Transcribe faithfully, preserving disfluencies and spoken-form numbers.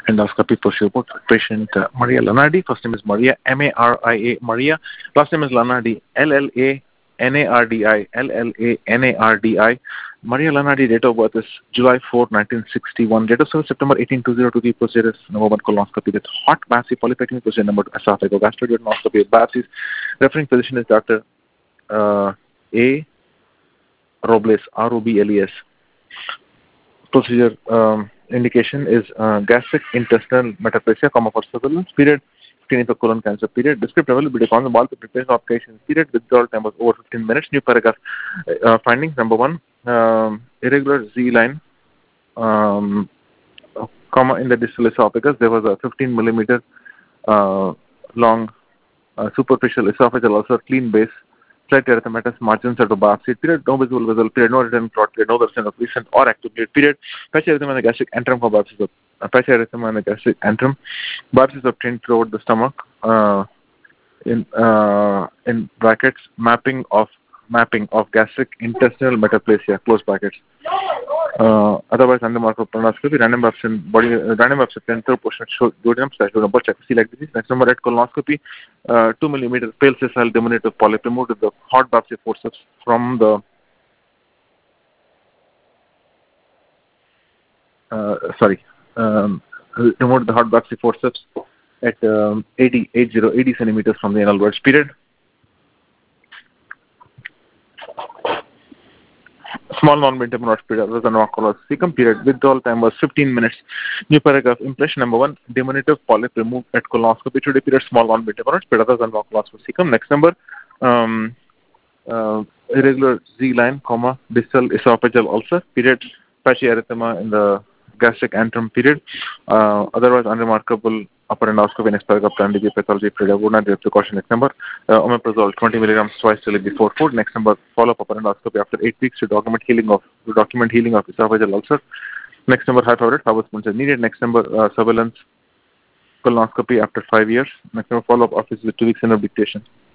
endoscopy for report patient uh, Maria Lanardi. First name is Maria, M A R I A, Maria. Last name is Lanardi, L L A N A R D I, L L A N A R D I. Maria Lanardi, date of birth is July fourth, nineteen sixty-one. Date of service September eighteenth, two thousand two. Procedure is number one colonoscopy with hot biopsy, polypectomy. Procedure number two, esophagogastroduodenoscopy with biopsies. Referring physician is Doctor Uh, A. Robles, R O B L E S. Procedure um, indication is uh, gastric intestinal metaplasia, comma for surveillance period, screening for colon cancer period, descriptive availability on the ball preparation of patients period, withdrawal time was over fifteen minutes. New paragraph uh, findings. Number one, um, irregular Z line, um, comma in the distal esophagus. There was a fifteen millimeter uh, long uh, superficial esophageal ulcer, clean base. Slight erythematous margins at the biopsy period, no visible vessel period, no written clot period, no version of recent or active bleed period, patchy erythema in the gastric antrum for biopsies of uh, patchy erythema in the gastric antrum, biopsies obtained throughout the stomach, uh, in uh, in brackets, mapping of mapping of gastric intestinal metaplasia, close brackets. Uh, otherwise, unremarkable colonoscopy, random biopsy, body, uh, random biopsy, anterior portion of duodenum slash duodenum, check celiac disease. Next number at colonoscopy, uh, two millimeter pale sessile diminutive polyp removed with the hot biopsy forceps from the uh, sorry, um, removed the hot biopsy forceps at um, eighty, eighty, eighty centimeters from the anal verge period. Small non-winter monarch period was a colonoscopy period. Withdrawal time was fifteen minutes. New paragraph. Impression number one, diminutive polyp removed at colonoscopy today period. Small non-winter monarch period was a colonoscopy. Next number, um, uh, irregular Z line, comma, distal esophageal ulcer period. Patchy erythema in the gastric antrum period. Uh, otherwise unremarkable upper endoscopy. Next paragraph, primary pathology period. Would not be a precaution. Next number, uh, omeprazole twenty milligrams twice daily before food. Next number, follow up upper endoscopy after eight weeks to document healing of to document healing of esophageal ulcer. Next number, high favorite, Howard spoons are needed. Next number, uh, surveillance colonoscopy after five years. Next number, follow up office with two weeks in dictation.